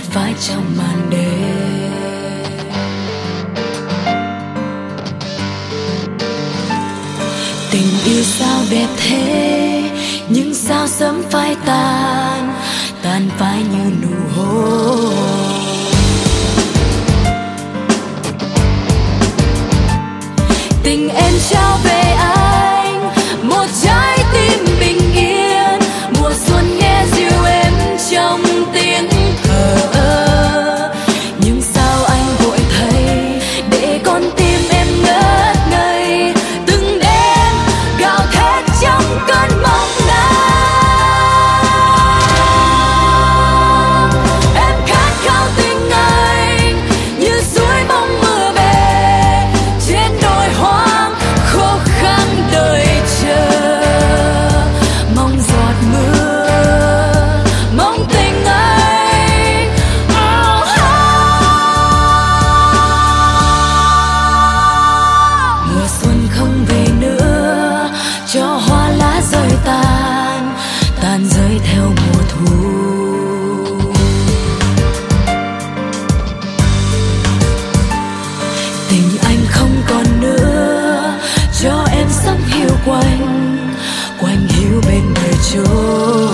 vai trong màn đêm. Tình yêu sao đẹp thế, nhưng sao sớm phai tàn, tàn phai như nụ hôn. Tình em trao về anh một trái tim bình yên, mùa xuân nghe dịu êm trong tiếng thở. Nhưng sao anh vội thấy để con tim em ngất ngây, từng đêm gào thét trong cơn mộng nắng. Em khát khao tình anh như suối bóng mưa về trên đồi hoang khô khan đợi chờ, mong giọt mưa, mong tình anh. Mùa xuân không về nữa, cho hoa lá rơi tàn, tàn rơi theo mùa thu. Tình anh không còn nữa, cho em sống hiu quạnh, quạnh hiu bên đời trôi.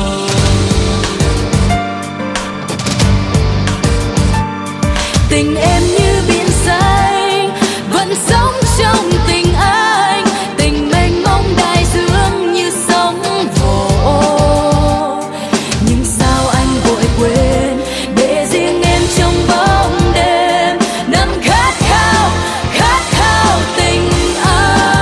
Tình em như biển xanh, vẫn sống trong tình anh, tình mênh mông đại dương như sóng vỗ. Nhưng sao anh vội quên để riêng em trong bóng đêm nằm khát khao tình anh.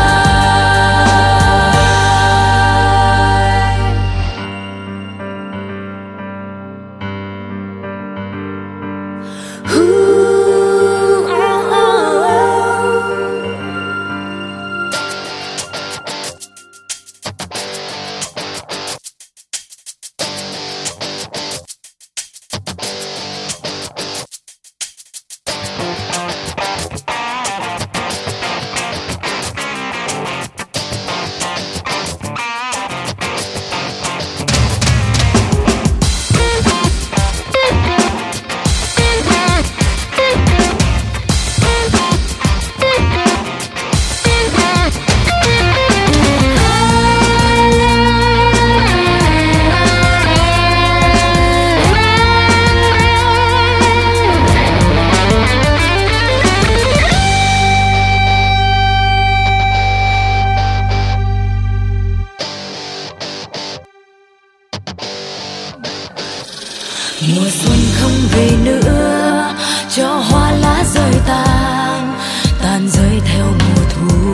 Mùa xuân không về nữa, cho hoa lá rơi tàn, tàn rơi theo mùa thu.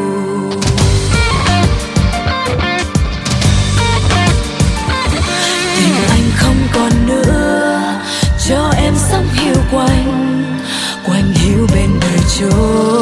Tình anh không còn nữa, cho em sống hiu quạnh, quạnh hiu bên đời trôi.